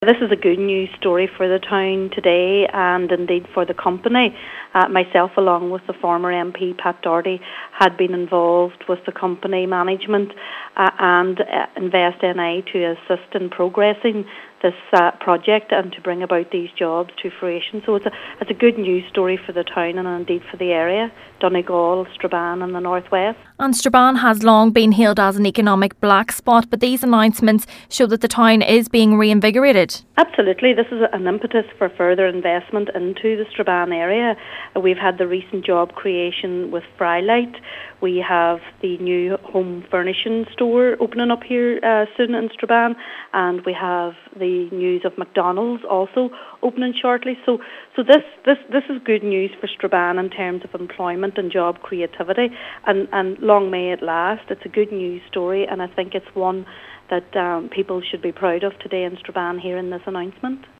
This is a good news story for the town today and indeed for the company. Myself, along with the former MP Pat Doherty, had been involved with the company management and Invest NI to assist in progressing this project and to bring about these jobs to fruition. So it's a good news story for the town and indeed for the area, Donegal, Strabane and the northwest. And Strabane has long been hailed as an economic black spot, but these announcements show that the town is being reinvigorated. Absolutely. This is an impetus for further investment into the Strabane area. We've had the recent job creation with Frylight. We have the new home furnishing store opening up here soon in Strabane, and we have the news of McDonald's also opening shortly. So this is good news for Strabane in terms of employment and job creativity, and long may it last. It's a good news story, and I think it's one that people should be proud of today in Strabane hearing this announcement.